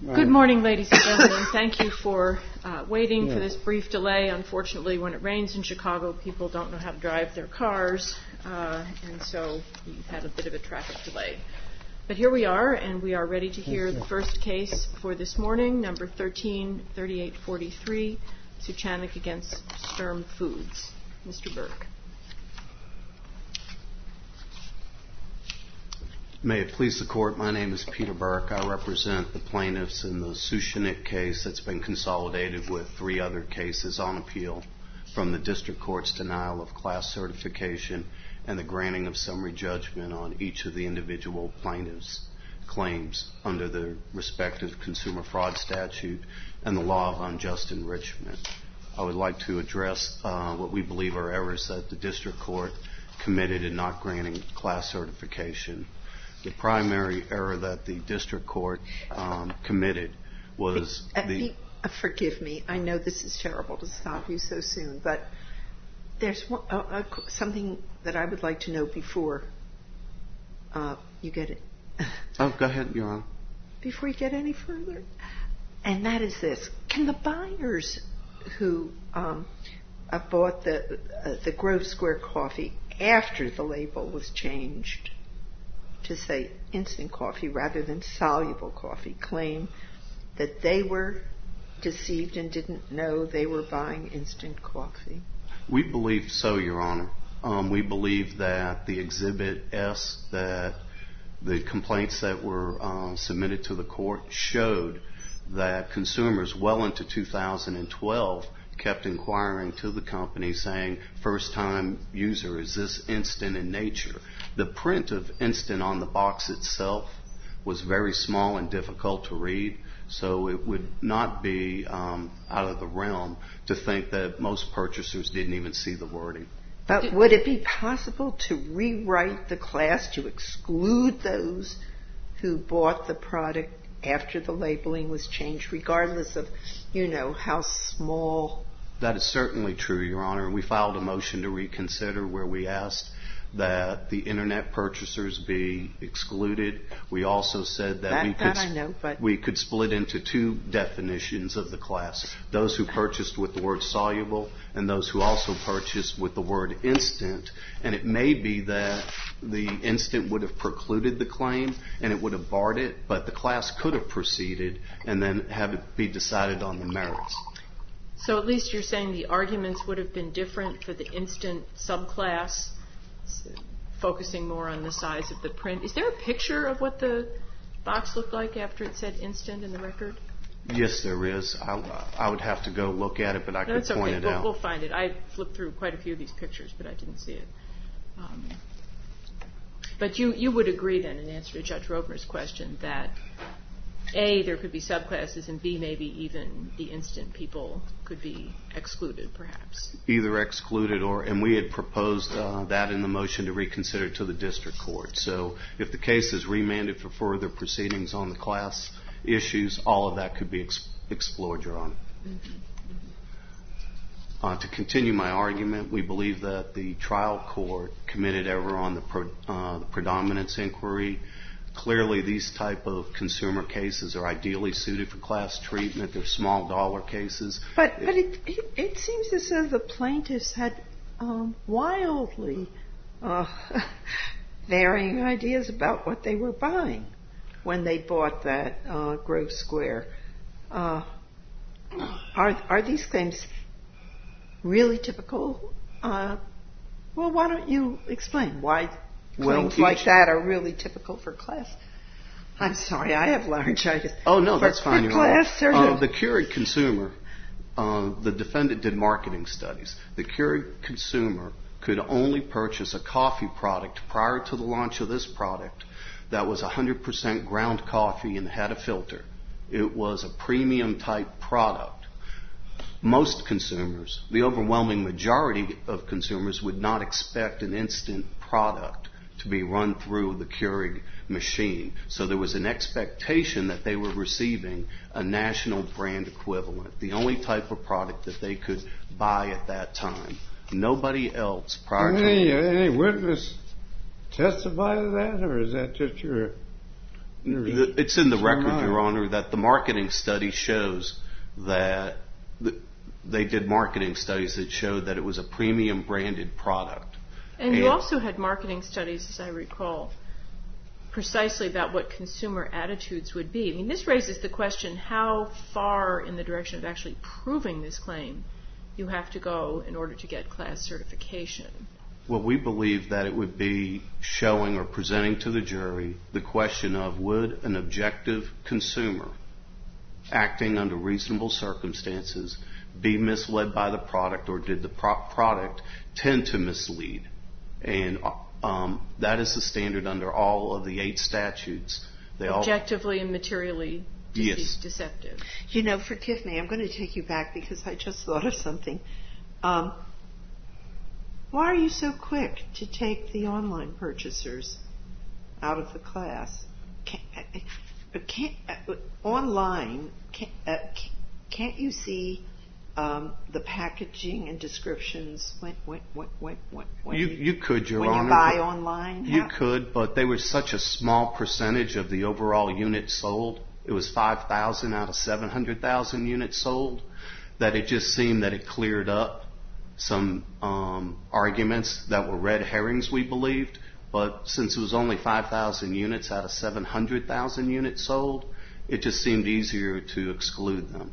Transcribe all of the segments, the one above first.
Good morning, ladies and gentlemen. Thank you for waiting for this brief delay. Unfortunately, when it rains in Chicago, people don't know how to drive their cars, and so we've had a bit of a traffic delay. But here we are, and we are ready to hear the first case for this morning, number 133843, Suchanek against Sturm Foods. Mr. Burke. May it please the Court, my name is Peter Burke. I represent the plaintiffs in the Suchanek case that's been consolidated with 3 other cases on appeal from the District Court's denial of class certification and the granting of summary judgment on each of the individual plaintiffs' claims under the respective consumer fraud statute and the law of unjust enrichment. I would like to address what we believe are errors that the District Court committed in not granting class certification. The primary error that the District Court committed was Forgive me, I know this is terrible to stop you so soon, but there's something that I would like to know before you get it. Oh, go ahead, Your Honor. Before you get any further. And that is this. Can the buyers who bought the Grove Square coffee after the label was changed to say instant coffee rather than soluble coffee claim that they were deceived and didn't know they were buying instant coffee? We believe so, Your Honor. We believe that the Exhibit S, that the complaints that were submitted to the court showed that consumers well into 2012 kept inquiring to the company saying, first-time user, is this instant in nature? The print of instant on the box itself was very small and difficult to read, so it would not be out of the realm to think that most purchasers didn't even see the wording. But would it be possible to rewrite the class to exclude those who bought the product after the labeling was changed, regardless of, how small? That is certainly true, Your Honor. We filed a motion to reconsider where we asked that the Internet purchasers be excluded. We also said that we could split into 2 definitions of the class, those who purchased with the word soluble and those who also purchased with the word instant. And it may be that the instant would have precluded the claim and it would have barred it, but the class could have proceeded and then have it be decided on the merits. So at least you're saying the arguments would have been different for the instant subclass, focusing more on the size of the print. Is there a picture of what the box looked like after it said instant in the record? Yes, there is. I would have to go look at it, but I could point it out. We'll find it. I flipped through quite a few of these pictures, but I didn't see it. But you would agree then, in answer to Judge Roper's question, that A, there could be subclasses, and B, maybe even the instant people could be excluded, perhaps. Either excluded and we had proposed that in the motion to reconsider to the district court. So if the case is remanded for further proceedings on the class issues, all of that could be explored, Your Honor. To continue my argument, we believe that the trial court committed error on the predominance inquiry. Clearly, these type of consumer cases are ideally suited for class treatment. They're small dollar cases. But it seems as though the plaintiffs had wildly varying ideas about what they were buying when they bought that Grove Square. Are these claims really typical? Well, why don't you explain why claims like that are really typical for class? I'm sorry, I have laryngitis. Oh, no, that's fine. For class, the Keurig consumer, the defendant did marketing studies. The Keurig consumer could only purchase a coffee product prior to the launch of this product that was 100% ground coffee and had a filter. It was a premium type product. Most consumers, the overwhelming majority of consumers, would not expect an instant product to be run through the Keurig machine. So there was an expectation that they were receiving a national brand equivalent, the only type of product that they could buy at that time. Nobody else prior to... Any witness testify to that, or is that just your It's in the record, Your Honor, that the marketing study shows that they did marketing studies that showed that it was a premium branded product. And you also had marketing studies, as I recall, precisely about what consumer attitudes would be. I mean, this raises the question how far in the direction of actually proving this claim you have to go in order to get class certification. Well, we believe that it would be showing or presenting to the jury the question of would an objective consumer acting under reasonable circumstances be misled by the product, or did the product tend to mislead? And that is the standard under all of the 8 statutes. Objectively and materially deceptive. You know, forgive me, I'm going to take you back because I just thought of something. Why are you so quick to take the online purchasers out of the class? Can't you see the packaging and descriptions when you could, Your when Honor, you buy online? You could, but they were such a small percentage of the overall units sold. It was 5,000 out of 700,000 units sold, that it just seemed that it cleared up some arguments that were red herrings, we believed. But since it was only 5,000 units out of 700,000 units sold, it just seemed easier to exclude them.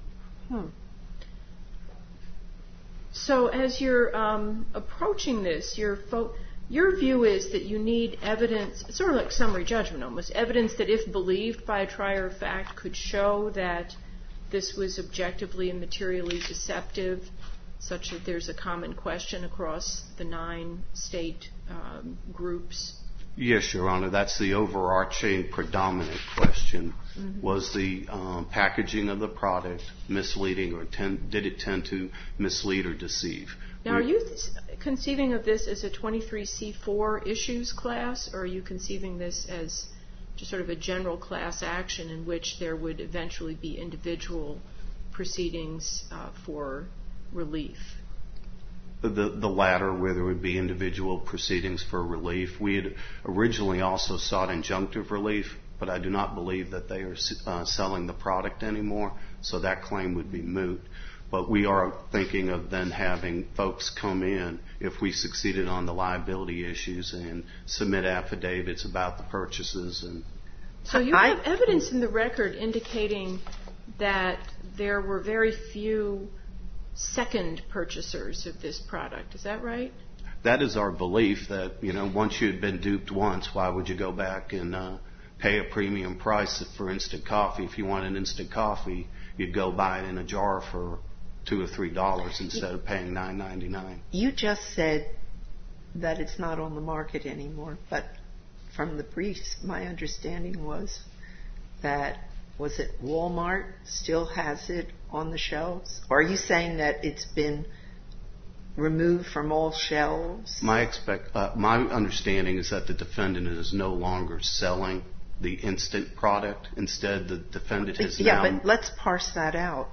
So as you're approaching this, your view is that you need evidence, sort of like summary judgment almost, evidence that if believed by a trier of fact could show that this was objectively and materially deceptive, such that there's a common question across the 9 state groups. Yes, Your Honor, that's the overarching predominant question. Was the packaging of the product misleading, or did it tend to mislead or deceive? Now, are you conceiving of this as a 23C4 issues class, or are you conceiving this as just sort of a general class action in which there would eventually be individual proceedings for relief? The latter, where there would be individual proceedings for relief. We had originally also sought injunctive relief, but I do not believe that they are selling the product anymore, so that claim would be moot. But we are thinking of then having folks come in, if we succeeded on the liability issues, and submit affidavits about the purchases. And so you have evidence in the record indicating that there were very few second purchasers of this product. Is that right? That is our belief, that once you had been duped once, why would you go back and pay a premium price for instant coffee? If you want an instant coffee, you'd go buy it in a jar for $2 or $3 instead of paying $9.99. You just said that it's not on the market anymore, but from the briefs, my understanding was that, was it Walmart still has it on the shelves? Or are you saying that it's been removed from all shelves? My understanding is that the defendant is no longer selling the instant product. Instead, the defendant has now... Yeah, but let's parse that out.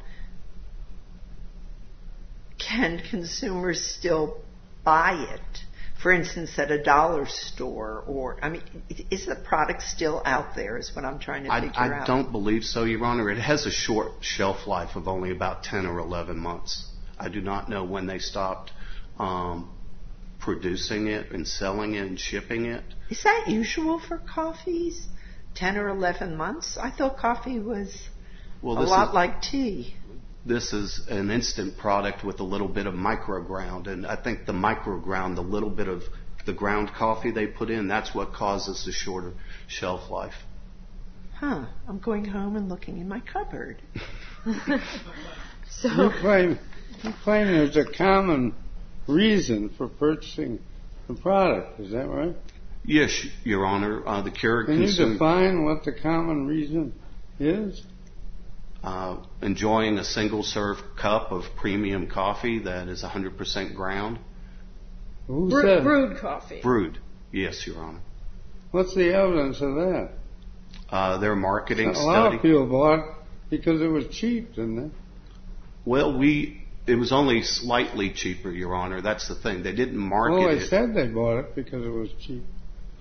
Can consumers still buy it? For instance, at a dollar store, is the product still out there is what I'm trying to figure out. I don't believe so, Your Honor. It has a short shelf life of only about 10 or 11 months. I do not know when they stopped producing it and selling it and shipping it. Is that usual for coffees? 10 or 11 months? I thought coffee was a lot like tea. This is an instant product with a little bit of microground, and I think the microground, the little bit of the ground coffee they put in, that's what causes the shorter shelf life. I'm going home and looking in my cupboard. So you claim there's a common reason for purchasing the product. Is that right? Yes, Your Honor. The Keurig Can you define what the common reason is? Enjoying a single-serve cup of premium coffee that is 100% ground. Brewed coffee. Brewed, yes, Your Honor. What's the evidence of that? Their marketing study. A lot of people bought it because it was cheap, didn't they? Well, it was only slightly cheaper, Your Honor. That's the thing. They didn't market it. Well, they said they bought it because it was cheap.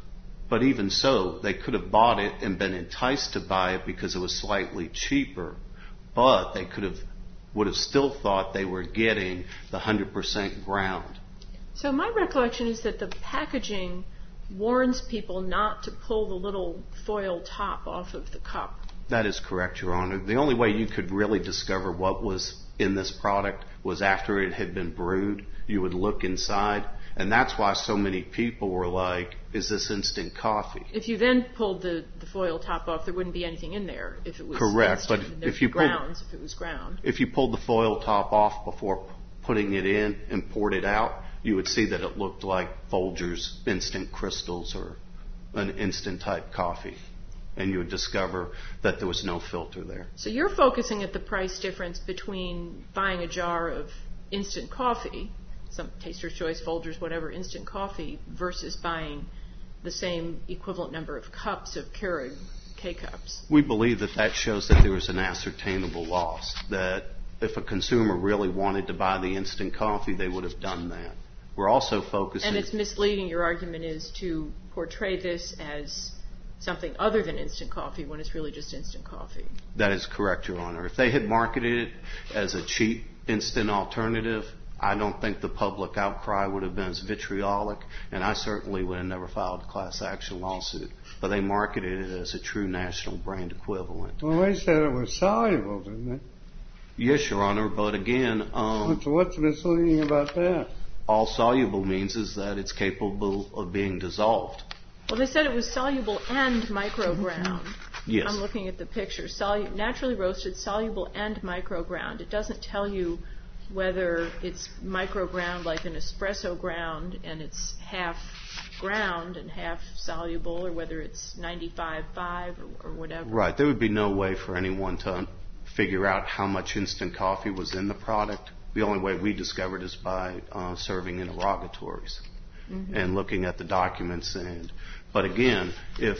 But even so, they could have bought it and been enticed to buy it because it was slightly cheaper, but they would have still thought they were getting the 100% ground. So my recollection is that the packaging warns people not to pull the little foil top off of the cup. That is correct, Your Honor. The only way you could really discover what was in this product was after it had been brewed. You would look inside, and that's why so many people were like, is this instant coffee? If you then pulled the foil top off, there wouldn't be anything in there if it was correct, instant. but if you grounds, if it was ground. If you pulled the foil top off before putting it in and poured it out, you would see that it looked like Folgers Instant Crystals or an instant type coffee. And you would discover that there was no filter there. So you're focusing at the price difference between buying a jar of instant coffee, some Taster's Choice, Folgers, whatever, instant coffee, versus buying the same equivalent number of cups of Keurig K-Cups. We believe that shows that there was an ascertainable loss, that if a consumer really wanted to buy the instant coffee, they would have done that. We're also focusing... And it's misleading, your argument is, to portray this as something other than instant coffee when it's really just instant coffee. That is correct, Your Honor. If they had marketed it as a cheap instant alternative, I don't think the public outcry would have been as vitriolic, and I certainly would have never filed a class action lawsuit. But they marketed it as a true national brand equivalent. Well, they said it was soluble, didn't they? Yes, Your Honor, but again... What's misleading about that? All soluble means is that it's capable of being dissolved. Well, they said it was soluble and microground. Yes. I'm looking at the picture. Naturally roasted, soluble, and microground. It doesn't tell you whether it's microground like an espresso ground and it's half ground and half soluble, or whether it's 95.5 or whatever. Right. There would be no way for anyone to figure out how much instant coffee was in the product. The only way we discovered is by serving interrogatories and looking at the documents. But again,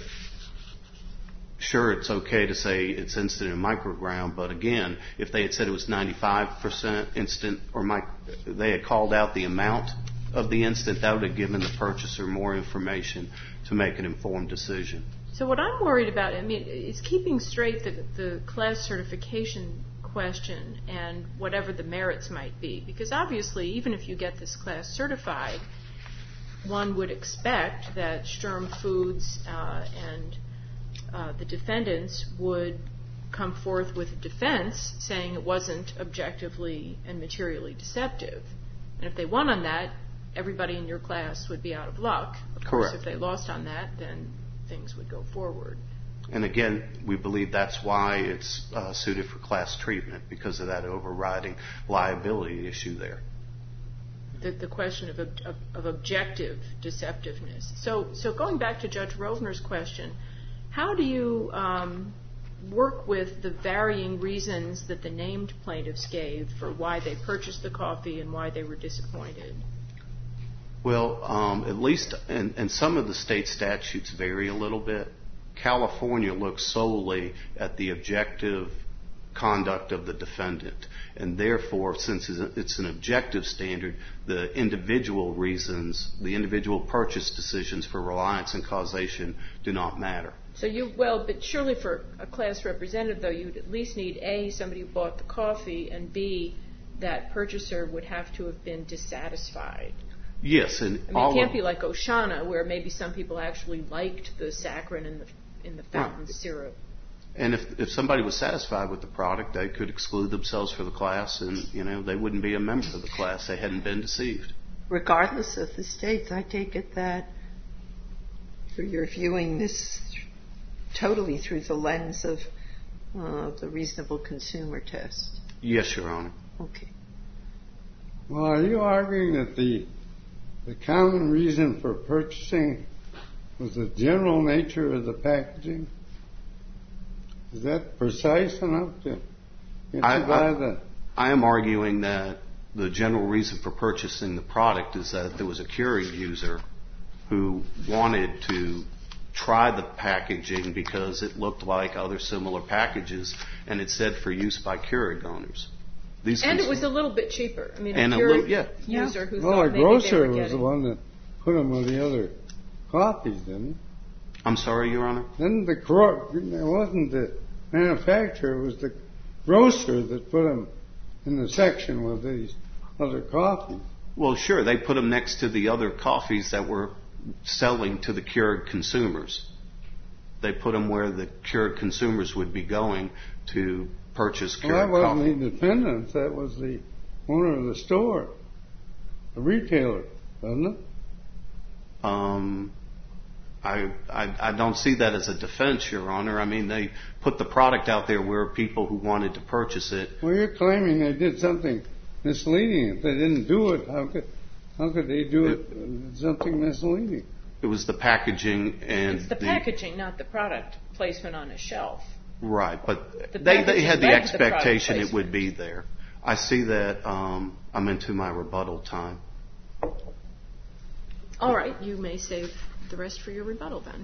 sure, it's okay to say it's instant and microground, but again, if they had said it was 95% instant or they had called out the amount of the instant, that would have given the purchaser more information to make an informed decision. So what I'm worried about, is keeping straight the class certification question and whatever the merits might be. Because obviously, even if you get this class certified, one would expect that Sturm Foods and the defendants would come forth with a defense saying it wasn't objectively and materially deceptive. And if they won on that, everybody in your class would be out of luck. Of course, if they lost on that, then things would go forward. And again, we believe that's why it's suited for class treatment, because of that overriding liability issue there. The question of objective deceptiveness. So going back to Judge Rovner's question, how do you work with the varying reasons that the named plaintiffs gave for why they purchased the coffee and why they were disappointed? Well, at least, and some of the state statutes vary a little bit. California looks solely at the objective conduct of the defendant, and therefore, since it's an objective standard, the individual reasons, the individual purchase decisions for reliance and causation do not matter. But surely for a class representative, though, you'd at least need A, somebody who bought the coffee, and B, that purchaser would have to have been dissatisfied. Yes, and it can't be like Oshana, where maybe some people actually liked the saccharin in the fountain syrup. And if somebody was satisfied with the product, they could exclude themselves for the class, and they wouldn't be a member of the class. They hadn't been deceived. Regardless of the states, I take it that you're viewing this totally through the lens of the reasonable consumer test. Yes, Your Honor. Okay. Well, are you arguing that the common reason for purchasing was the general nature of the packaging? Is that precise enough to buy the... I am arguing that the general reason for purchasing the product is that there was a Keurig user who wanted to try the packaging because it looked like other similar packages, and it said for use by Keurig owners. And it was a little bit cheaper. A Keurig user who thought maybe grocer was the one that put them with the other coffees, didn't he? I'm sorry, Your Honor? Then it wasn't the manufacturer, it was the grocer that put them in the section with these other coffees. Well, sure, they put them next to the other coffees that were selling to the Keurig consumers. They put them where the Keurig consumers would be going to purchase Keurig that wasn't coffee. the defendant, that was the owner of the store, the retailer, wasn't it? I don't see that as a defense, Your Honor. I mean, they put the product out there where people who wanted to purchase it. Well, you're claiming they did something misleading. If they didn't do it, how could they do it something misleading? It was the packaging and it's the packaging, not the product placement on a shelf. Right, but The they packaging had the led to the product expectation it placement. would be there. I see that I'm into my rebuttal time. All right, you may save the rest for your rebuttal then.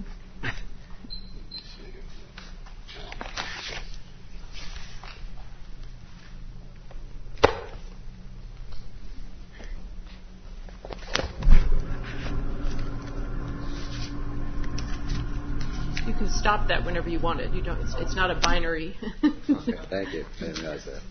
You can stop that whenever you want it. You don't. It's not a binary. Okay, thank you. I didn't realize that.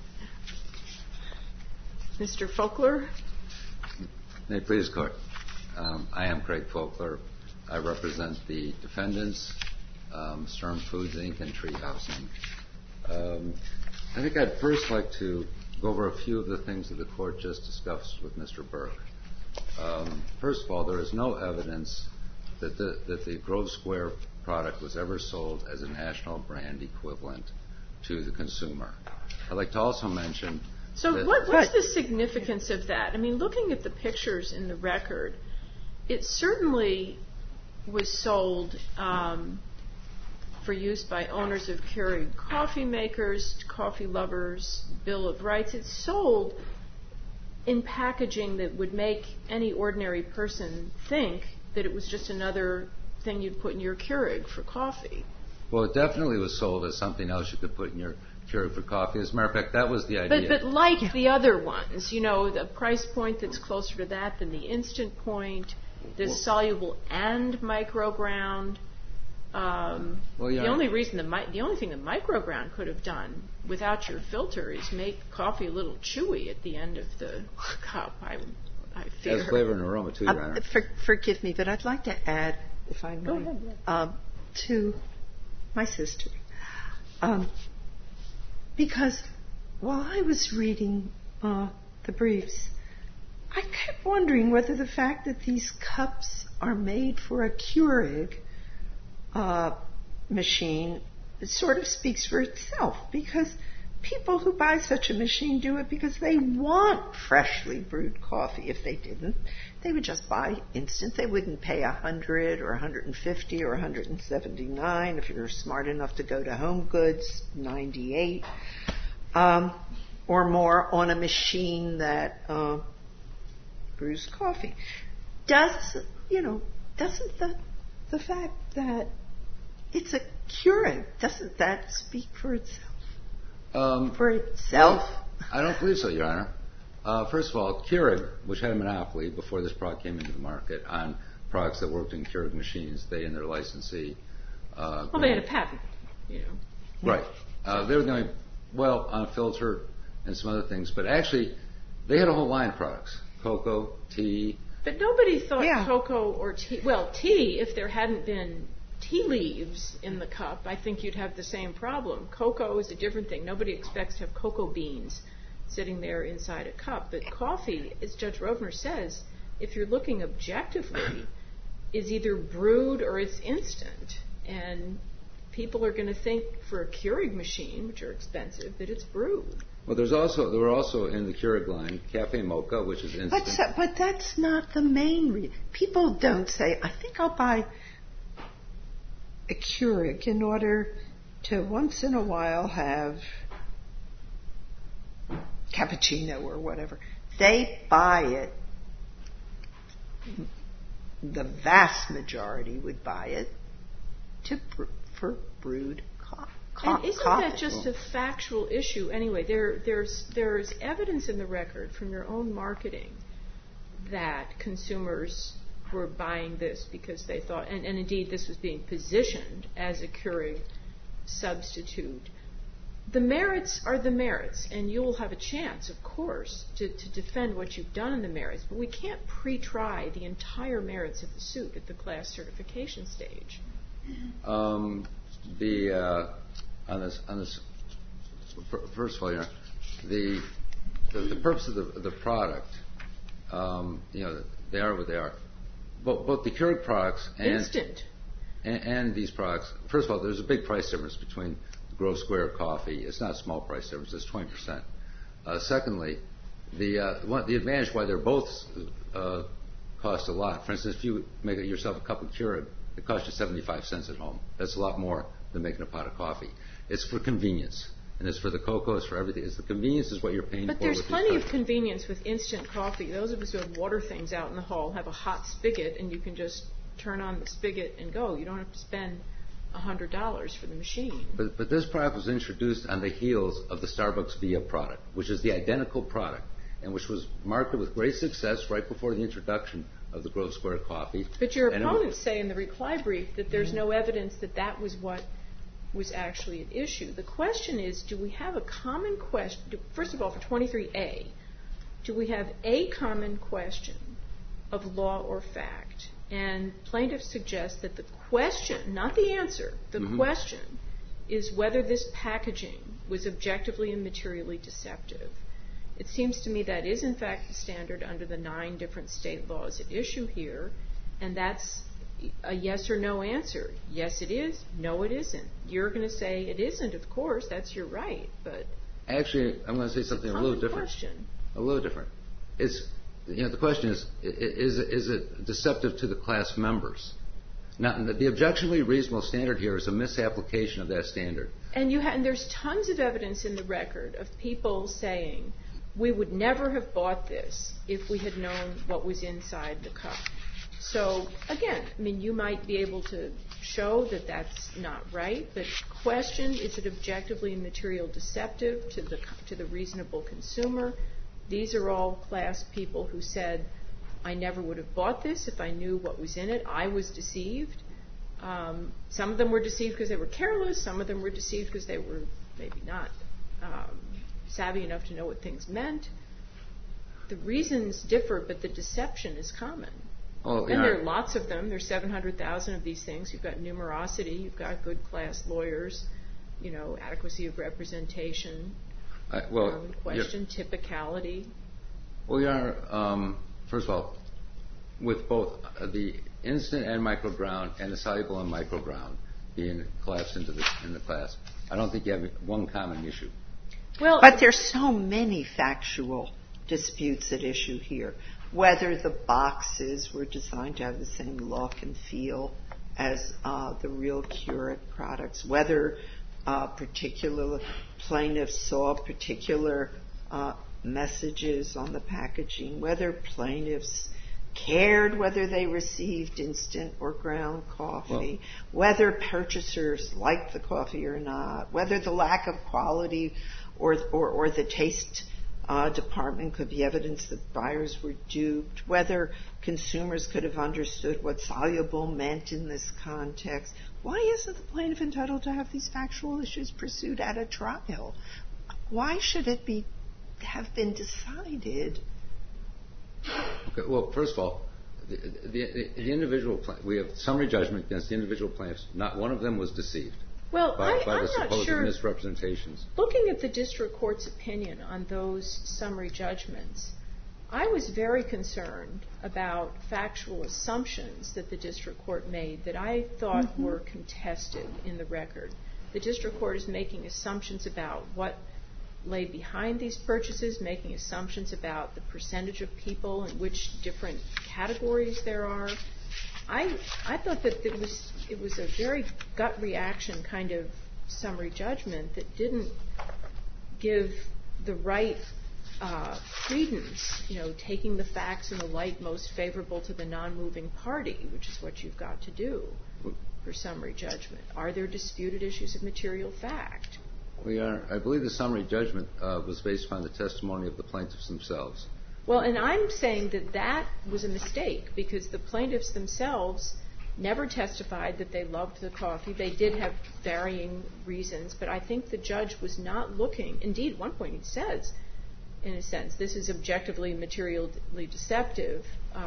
Mr. Folkler? May it please the Court. I am Craig Folkler. I represent the defendants, Stern Foods, Inc. and Treehouse, Inc. I think I'd first like to go over a few of the things that the Court just discussed with Mr. Burke. First of all, there is no evidence that the Grove Square product was ever sold as a national brand equivalent to the consumer. I'd like to also mention... So what's the significance of that? I mean, looking at the pictures in the record, it certainly was sold for use by owners of Keurig coffee makers, coffee lovers, Bill of Rights. It's sold in packaging that would make any ordinary person think that it was just another thing you'd put in your Keurig for coffee. Well, it definitely was sold as something else you could put in your Keurig for coffee. As a matter of fact, that was the idea. But like the other ones, you know, the price point that's closer to that than the Instant Point, the soluble and microground. The only thing the microground could have done without your filter is make coffee a little chewy at the end of the cup. I fear. It has flavor and aroma too, Your Honor. Forgive me, but I'd like to add, if I may, to my sister. Because while I was reading the briefs, I kept wondering whether the fact that these cups are made for a Keurig machine sort of speaks for itself, because people who buy such a machine do it because they want freshly brewed coffee. If they didn't, they would just buy instant. They wouldn't pay $100 or $150 or $179. If you're smart enough to go to Home Goods, $98 or more on a machine that brews coffee. Doesn't the fact that it's a Keurig, doesn't that speak for itself? Well, I don't believe so, Your Honor. First of all, Keurig, which had a monopoly before this product came into the market on products that worked in Keurig machines, they and their licensee. They had a patent, you know. Right. They were going on filter and some other things, but actually they had a whole line of products: cocoa, tea. But nobody thought cocoa or tea. Well, tea, if there hadn't been tea leaves in the cup, I think you'd have the same problem. Cocoa is a different thing. Nobody expects to have cocoa beans sitting there inside a cup. But coffee, as Judge Rovner says, if you're looking objectively, is either brewed or it's instant. And people are going to think for a Keurig machine, which are expensive, that it's brewed. Well, there were also in the Keurig line Cafe Mocha, which is instant. But that's not the main reason. People don't say, I think I'll buy a Keurig in order to once in a while have cappuccino or whatever. They buy it. The vast majority would buy it for brewed coffee. And isn't that just a factual issue? Anyway, there's evidence in the record from your own marketing that consumers were buying this because they thought, and indeed this was being positioned as a Keurig substitute. The merits are the merits, and you'll have a chance, of course, to defend what you've done in the merits, but we can't pre-try the entire merits of the suit at the class certification stage. On this, first of all, the purpose of the product, they are what they are. Both the Keurig products and these products. First of all, there's a big price difference between the Grove Square coffee. It's not a small price difference; it's 20%. Secondly, the advantage why they're both cost a lot. For instance, if you make yourself a cup of Keurig, it costs you 75 cents at home. That's a lot more than making a pot of coffee. It's for convenience. And it's for the cocoa, it's for everything. It's the convenience is what you're paying for. But there's plenty of convenience with instant coffee. Those of us who have water things out in the hall have a hot spigot, and you can just turn on the spigot and go. You don't have to spend $100 for the machine. But this product was introduced on the heels of the Starbucks Via product, which is the identical product, and which was marketed with great success right before the introduction of the Grove Square coffee. But your opponents say in the reply brief that there's no evidence that was what was actually at issue. The question is, do we have a common question? First of all, for 23A, do we have a common question of law or fact? And plaintiffs suggest that the question, not the answer, the question is whether this packaging was objectively and materially deceptive. It seems to me that is, in fact, the standard under the 9 different state laws at issue here, and that's a yes or no answer. Yes, it is. No, it isn't. You're going to say it isn't, of course. That's your right. But actually, I'm going to say something a little different. Question. A little different. It's the question is it deceptive to the class members? Now, the objectively reasonable standard here is a misapplication of that standard. And there's tons of evidence in the record of people saying we would never have bought this if we had known what was inside the cup. So, again, you might be able to show that that's not right, but question, is it objectively and materially deceptive to the reasonable consumer? These are all class people who said, I never would have bought this if I knew what was in it. I was deceived. Some of them were deceived because they were careless. Some of them were deceived because they were maybe not savvy enough to know what things meant. The reasons differ, but the deception is common. And there are lots of them. There's 700,000 of these things. You've got numerosity. You've got good class lawyers. Adequacy of representation. Question typicality. Well, Your Honor, first of all, with both the instant and microground and the soluble and microground being collapsed in the class, I don't think you have one common issue. But there's so many factual disputes at issue here. Whether the boxes were designed to have the same look and feel as the real Keurig products, whether particular plaintiffs saw particular messages on the packaging, whether plaintiffs cared whether they received instant or ground coffee, whether purchasers liked the coffee or not, whether the lack of quality or the taste department could be evidence that buyers were duped, whether consumers could have understood what soluble meant in this context. Why isn't the plaintiff entitled to have these factual issues pursued at a trial? Why should it have been decided? Okay, well, first of all, the individual we have summary judgment against the individual plaintiffs. Not one of them was deceived. Well, by I'm the not supposed sure. Misrepresentations. Looking at the district court's opinion on those summary judgments, I was very concerned about factual assumptions that the district court made that I thought were contested in the record. The district court is making assumptions about what lay behind these purchases, making assumptions about the percentage of people and which different categories there are. I thought that it was a very gut reaction kind of summary judgment that didn't give the right credence, taking the facts in the light most favorable to the non-moving party, which is what you've got to do for summary judgment. Are there disputed issues of material fact? I believe the summary judgment was based upon the testimony of the plaintiffs themselves. Well, and I'm saying that that was a mistake because the plaintiffs themselves never testified that they loved the coffee. They did have varying reasons, but I think the judge was not looking. Indeed, at one point he says, in a sense, this is objectively materially deceptive,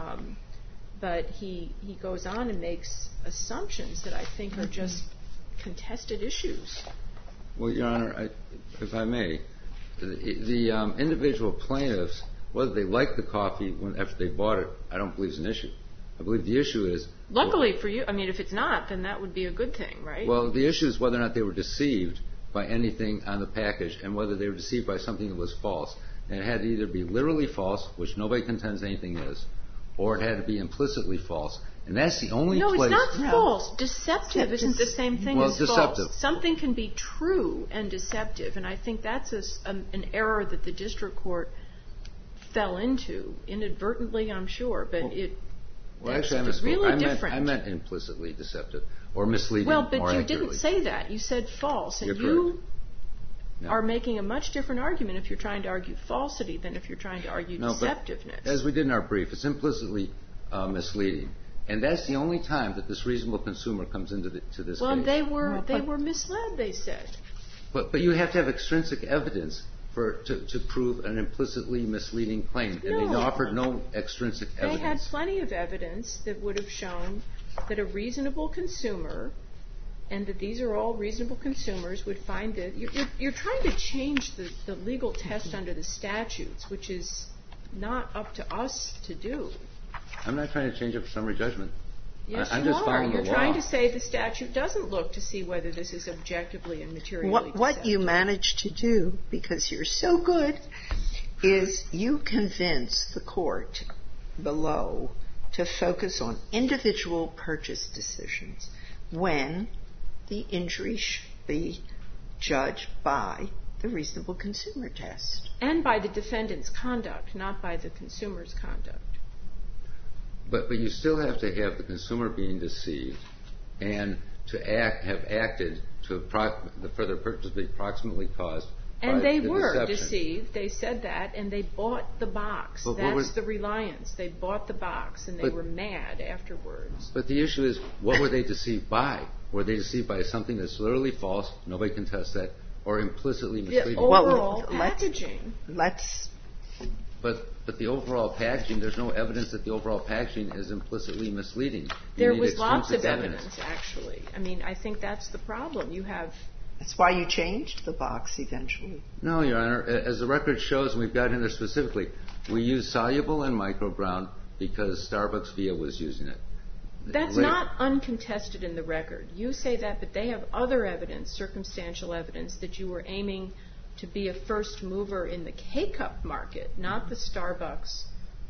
but he goes on and makes assumptions that I think are just contested issues. Well, Your Honor, if I may, the individual plaintiffs, whether they liked the coffee after they bought it, I don't believe is an issue. I believe the issue is... Luckily for you, I mean, if it's not, then that would be a good thing, right? Well, the issue is whether or not they were deceived by anything on the package and whether they were deceived by something that was false. And it had to either be literally false, which nobody contends anything is, or it had to be implicitly false. And that's the only place... No, it's not false. Deceptive isn't the same thing as deceptive. False. Something can be true and deceptive, and I think that's an error that the district court fell into, inadvertently, I'm sure, but actually, I misspoke. Really different. I meant implicitly deceptive or misleading. Well, but more you accurately. didn't say that. You said false, and You're you No. are making a much different argument if you're trying to argue falsity than if you're trying to argue deceptiveness. As we did in our brief, it's implicitly misleading, and that's the only time that this reasonable consumer comes into this case. Well, they were misled. They said. But you have to have extrinsic evidence to prove an implicitly misleading claim, and they offered no extrinsic evidence. They had plenty of evidence that would have shown that a reasonable consumer, and that these are all reasonable consumers, would find that you're trying to change the legal test under the statutes, which is not up to us to do. I'm not trying to change it for summary judgment. Yes, I'm you just are. following the You're law. trying to say the statute doesn't look to see whether this is objectively and materially What you managed to do, because you're so good, is you convince the court below to focus on individual purchase decisions when the injury should be judged by the reasonable consumer test. And by the defendant's conduct, not by the consumer's conduct. But you still have to have the consumer being deceived and to have acted for the purpose be proximately caused by and they the were deception. Deceived. They said that, and they bought the box. That's the reliance. They bought the box, and they were mad afterwards. But the issue is, what were they deceived by? Were they deceived by something that's literally false, nobody can test that, or implicitly misleading? The overall packaging. But the overall packaging, there's no evidence that the overall packaging is implicitly misleading. There was lots of evidence, actually. I mean, I think that's the problem. That's why you changed the box eventually. No, Your Honor. As the record shows, and we've got in there specifically, we used soluble and microground because Starbucks Via was using it. That's not uncontested in the record. You say that, but they have other evidence, circumstantial evidence, that you were aiming to be a first mover in the K-Cup market, not the Starbucks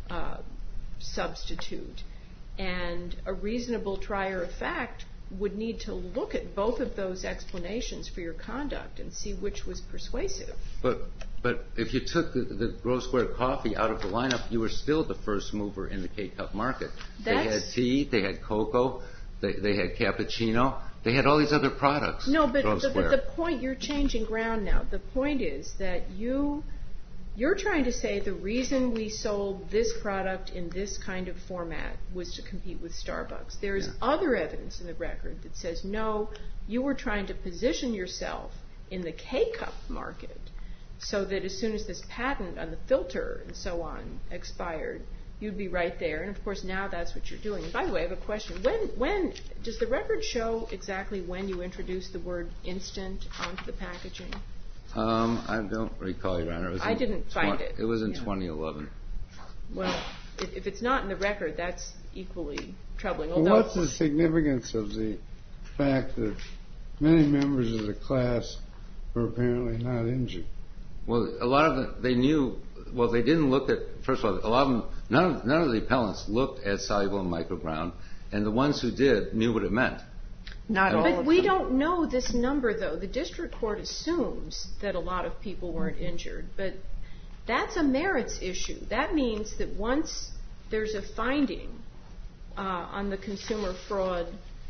substitute. And a reasonable trier of fact would need to look at both of those explanations for your conduct and see which was persuasive. But if you took the Grove Square coffee out of the lineup, you were still the first mover in the K-Cup market. They had tea, they had cocoa, they had cappuccino. They had all these other products. No, but the point, you're changing ground now. The point is that you're trying to say the reason we sold this product in this kind of format was to compete with Starbucks. There is other evidence in the record that says, no, you were trying to position yourself in the K-Cup market so that as soon as this patent on the filter and so on expired, you'd be right there. And, of course, now that's what you're doing. And by the way, I have a question. When does the record show exactly when you introduced the word instant onto the packaging? I don't recall, Your Honor. I didn't find it. It was in 2011. Well, if it's not in the record, that's equally troubling. Well, what's the significance of the fact that many members of the class were apparently not injured? Well, a lot of them, they knew. Well, they didn't look at. First of all, a lot of them. None of the appellants looked at soluble and microground, and the ones who did knew what it meant. Not all of them. But we don't know this number, though. The district court assumes that a lot of people weren't injured, but that's a merits issue. That means that once there's a finding on the consumer fraud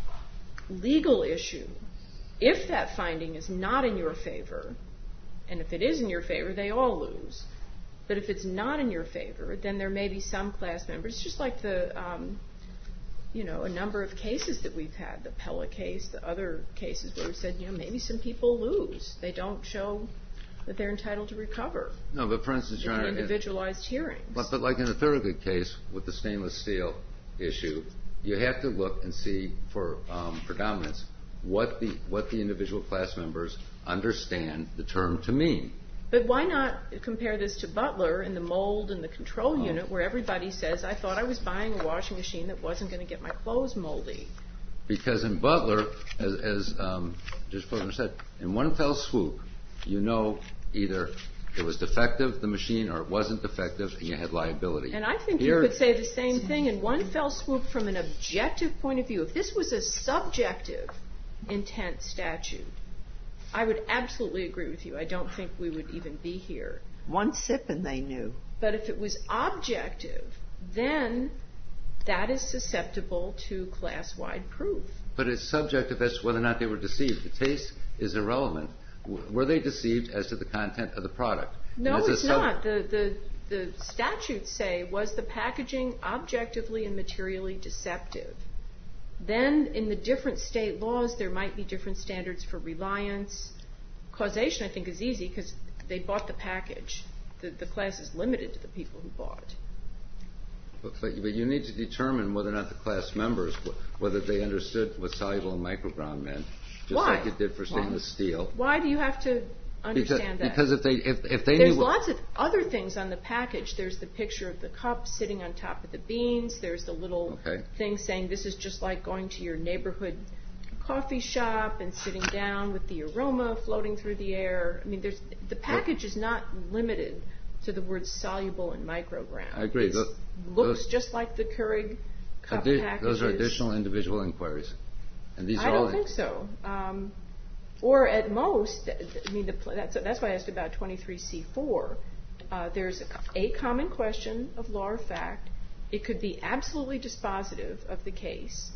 legal issue, if that finding is not in your favor, and if it is in your favor, they all lose, But if it's not in your favor, then there may be some class members, just like the, a number of cases that we've had, the Pella case, the other cases where we've said, maybe some people lose. They don't show that they're entitled to recover. No, but for instance, Your Honor, individualized hearings. But like in the Thurgood case with the stainless steel issue, you have to look and see for predominance what the individual class members understand the term to mean. But why not compare this to Butler and the mold and the control unit, where everybody says, I thought I was buying a washing machine that wasn't going to get my clothes moldy? Because in Butler, as Judge Posner said, in one fell swoop, either it was defective, the machine, or it wasn't defective, and you had liability. And I think you could say the same thing in one fell swoop from an objective point of view. If this was a subjective intent statute, I would absolutely agree with you. I don't think we would even be here. One sip and they knew. But if it was objective, then that is susceptible to class-wide proof. But it's subjective as to whether or not they were deceived. The taste is irrelevant. Were they deceived as to the content of the product? No, it's not. The statutes say, was the packaging objectively and materially deceptive? Then in the different state laws, there might be different standards for reliance. Causation, I think, is easy because they bought the package. The class is limited to the people who bought. But you need to determine whether or not the class members, whether they understood what soluble and microground meant, just like it did for stainless steel. Why do you have to understand that? Because if they There's knew lots of other things on the package. There's the picture of the cup sitting on top of the beans. There's the little thing saying this is just like going to your neighborhood coffee shop and sitting down with the aroma floating through the air. I mean, the package is not limited to the words soluble and microground. I agree. It looks just like the Keurig cup packages. Those are additional individual inquiries. And these I don't think so. Or at most, that's why I asked about 23C4. There's a common question of law or fact. It could be absolutely dispositive of the case.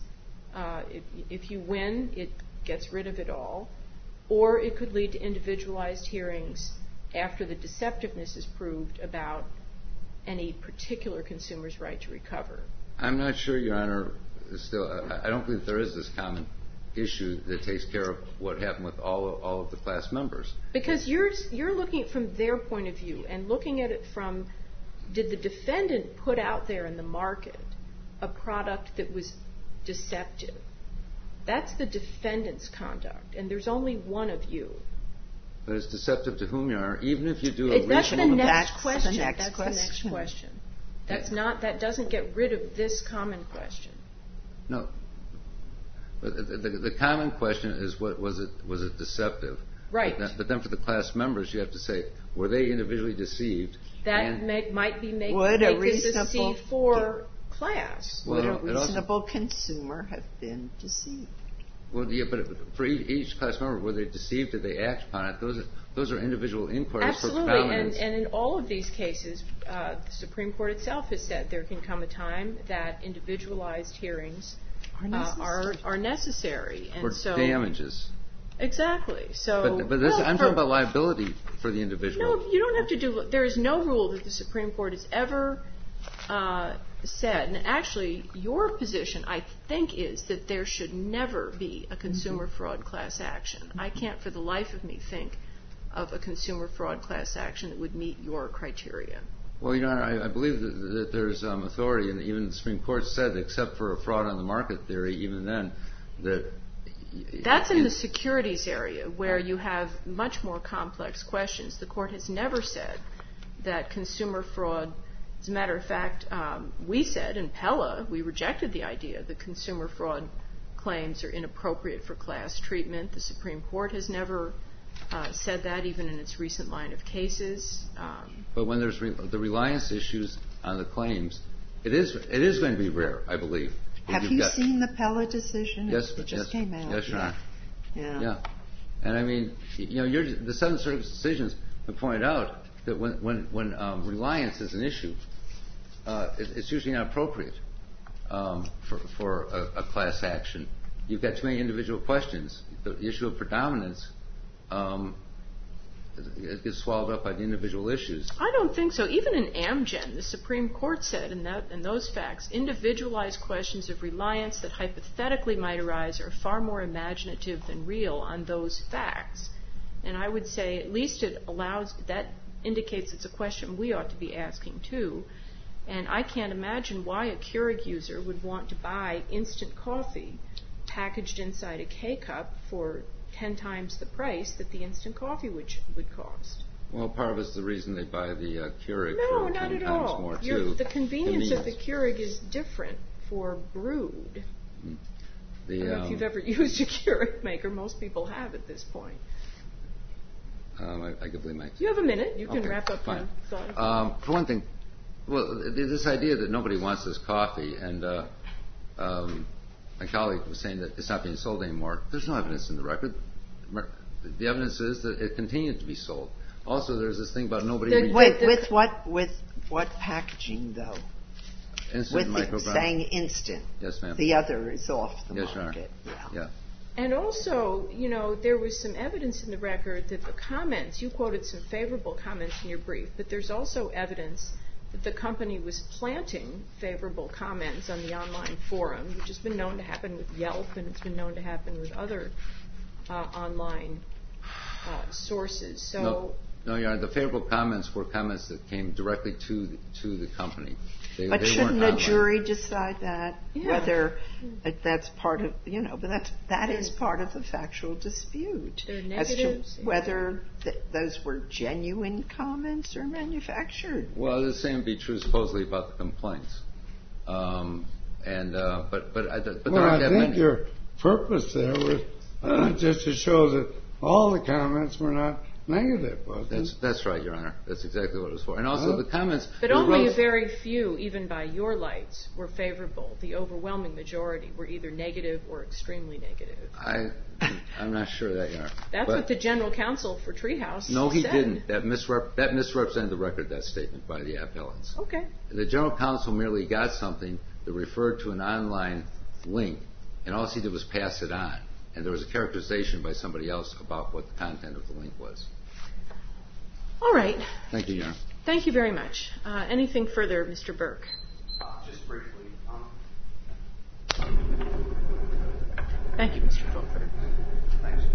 If you win, it gets rid of it all. Or it could lead to individualized hearings after the deceptiveness is proved about any particular consumer's right to recover. I'm not sure, Your Honor. I don't believe there is this common issue that takes care of what happened with all of the class members. Because you're looking at it from their point of view and looking at it from, did the defendant put out there in the market a product that was deceptive? That's the defendant's conduct, and there's only one of you. But it's deceptive to whom, Your Honor? Even if you do a That's the reasonable... next question. That's the next question. That doesn't get rid of this common question. No. But the common question is, was it deceptive? Right. But then for the class members, you have to say, were they individually deceived? That might be making this a C4 class. Would a reasonable consumer have been deceived? Well, yeah, but for each class member, were they deceived? Did they act upon it? Those are individual inquiries for predominance. And in all of these cases, the Supreme Court itself has said there can come a time that individualized hearings are necessary. And for damages. Exactly. So, I'm talking about liability for the individual. No, you don't have to do. There is no rule that the Supreme Court has ever said, and actually, your position, I think, is that there should never be a consumer fraud class action. I can't, for the life of me, think of a consumer fraud class action that would meet your criteria. Well, Your Honor, I believe that there's authority, and even the Supreme Court said that except for a fraud on the market theory, even then, that... That's in the securities area, where you have much more complex questions. The Court has never said that consumer fraud... As a matter of fact, we said in Pella, we rejected the idea that consumer fraud claims are inappropriate for class treatment. The Supreme Court has never said that, even in its recent line of cases. But when there's the reliance issues on the claims, it is going to be rare, I believe. Have you seen the Pella decision? Yes, it just came out. Yes, Your Honor. Yeah. And I mean, the Seventh Circuit's decisions have pointed out that when reliance is an issue, it's usually not appropriate for a class action. You've got too many individual questions. The issue of predominance it gets swallowed up by the individual issues. I don't think so. Even in Amgen, the Supreme Court said in those facts, individualized questions of reliance that hypothetically might arise are far more imaginative than real on those facts. And I would say at least that indicates it's a question we ought to be asking too. And I can't imagine why a Keurig user would want to buy instant coffee packaged inside a K-cup for 10 times the price that the instant coffee would cost. Well, part of it's the reason they buy the Keurig No, for not 10 at times all. more, too. The convenience of the Keurig is different for brewed. I don't know if you've ever used a Keurig maker. Most people have at this point. I can believe my... You have a minute. You can Okay, wrap up fine. your thought. For one thing, this idea that nobody wants this coffee, and my colleague was saying that it's not being sold anymore. There's no evidence in the record. The evidence is that it continued to be sold. Also, there's this thing about nobody... With what packaging, though? Instant With microgram. saying instant. Yes, ma'am. The other is off the Yes, market. Yeah. And also, there was some evidence in the record that the comments, you quoted some favorable comments in your brief, but there's also evidence that the company was planting favorable comments on the online forum, which has been known to happen with Yelp, and it's been known to happen with other online sources. So, No, Your Honor, the favorable comments were comments that came directly to the company. But they shouldn't weren't a online. jury decide that? Yeah. Whether that's part of, but that is part of the factual dispute. They're as to negatives. whether those were genuine comments or manufactured. Well, the same would be true supposedly about the complaints. But there I aren't that think many. your purpose there was just to show that all the comments were not negative, wasn't it? That's right, Your Honor. That's exactly what it was for. And also the comments... But only a very few, even by your lights, were favorable. The overwhelming majority were either negative or extremely negative. I'm not sure of that, Your Honor. That's what the general counsel for Treehouse No, he said. didn't. That misrepresented the record, that statement by the appellants. Okay. The general counsel merely got something that referred to an online link, and all he did was pass it on. And there was a characterization by somebody else about what the content of the link was. All right. Thank you, Your Honor. Thank you very much. Anything further, Mr. Burke? Just briefly. Thank you, Mr. Fulford. Thanks.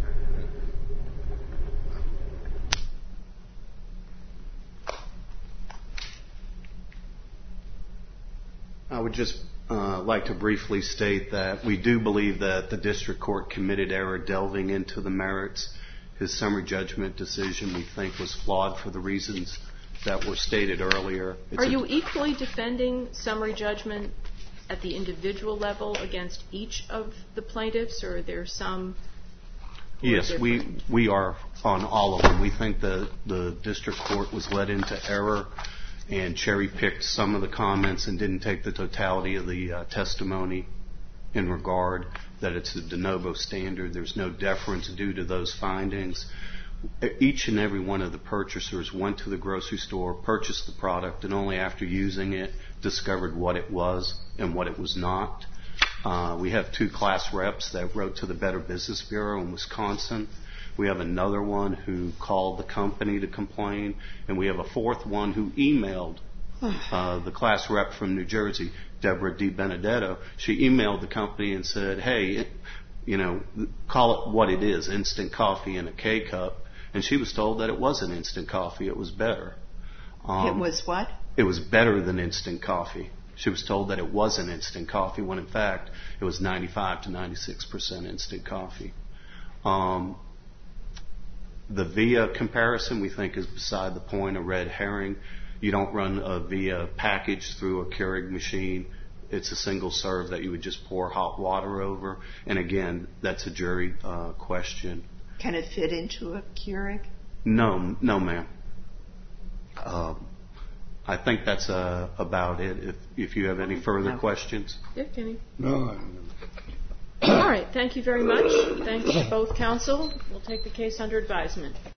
I would just like to briefly state that we do believe that the district court committed error delving into the merits. His summary judgment decision, we think, was flawed for the reasons that were stated earlier. Are you equally defending summary judgment at the individual level against each of the plaintiffs, or are there some who are Yes, different? we are on all of them. We think that the district court was led into error and cherry-picked some of the comments and didn't take the totality of the testimony in regard that it's a de novo standard. There's no deference due to those findings. Each and every one of the purchasers went to the grocery store, purchased the product, and only after using it discovered what it was and what it was not. We have 2 class reps that wrote to the Better Business Bureau in Wisconsin. We have another one who called the company to complain, and we have a 4th one who emailed the class rep from New Jersey, Deborah D. Benedetto. She emailed the company and said, hey, call it what it is, instant coffee in a K-cup. And she was told that it wasn't instant coffee, it was better. It was what? It was better than instant coffee. She was told that it wasn't instant coffee when, in fact, it was 95 to 96% instant coffee. The VIA comparison, we think, is beside the point, a red herring. You don't run a VIA package through a Keurig machine. It's a single serve that you would just pour hot water over. And again, that's a jury question. Can it fit into a Keurig? No, ma'am. I think that's about it. If you have any further questions. Yeah, Kenny. No. All right. Thank you very much. Thanks to both counsel. We'll take the case under advisement.